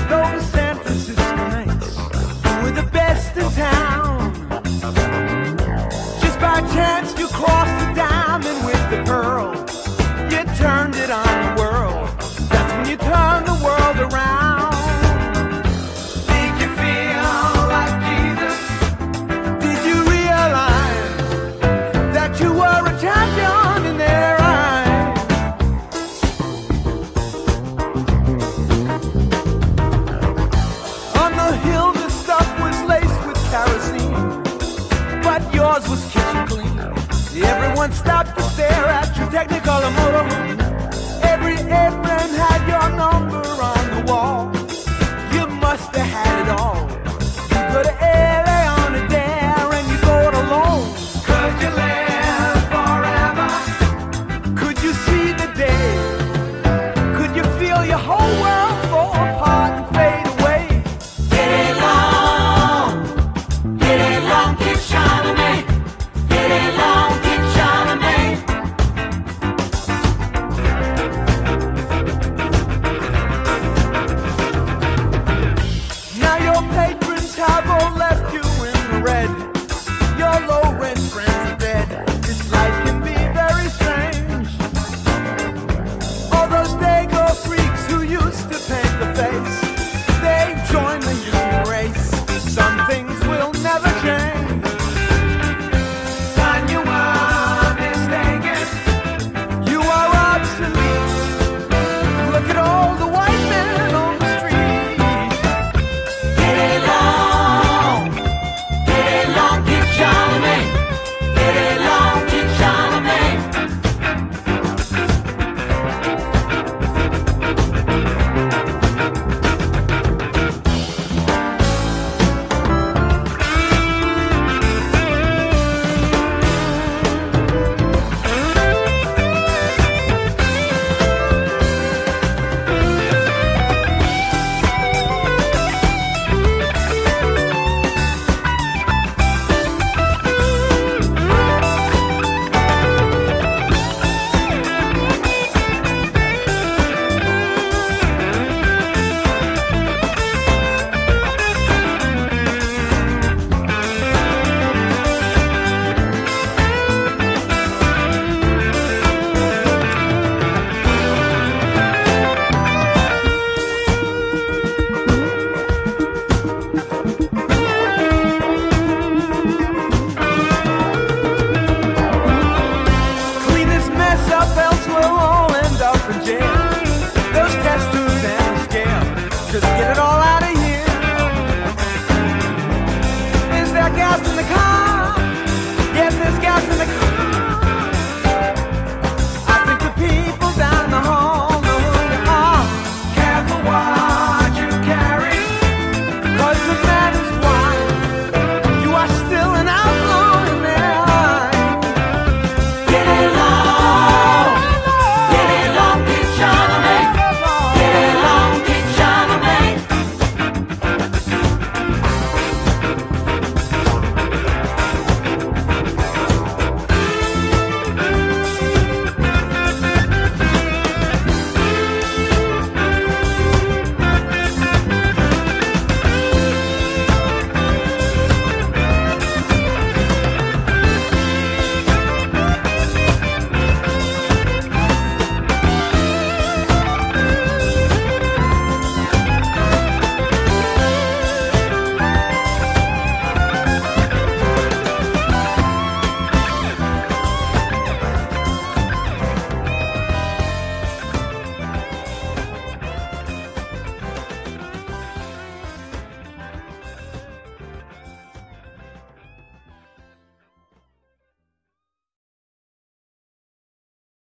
Those San Francisco nights were the best in town. Just by chance you crossed the diamond with the pearl. You turned it on the world. That's when you turned the world around. Did you feel like Jesus? Did you realize that you were a champion in their eyes? On the hill the stuff was laced with kerosene, but yours was kitchen clean. Everyone stopped to stare at your Technicolor motorhome. Every apron had your number on the wall. You must have had it all. You go to LA on a dare and you go it alone. Could you live forever? Could you see the day? Could you feel your whole world fall apart and fade away? Get along, Kid Charlemagne. Get along, Kid Charlemagne. Now your patrons have all left you in the red. Your low rent friends are dead. This life can be very strange. All those Dago freaks who used to paint the face, they've joined the human race. Some things will never change. Son, you are mistaken. You are obsolete. Look at all the white men on the street. Get along, Kid Charlemagne. Get along, Kid Charlemagne. Clean this mess up, else we'll all end up in jail. Those testers and the scale, just get it all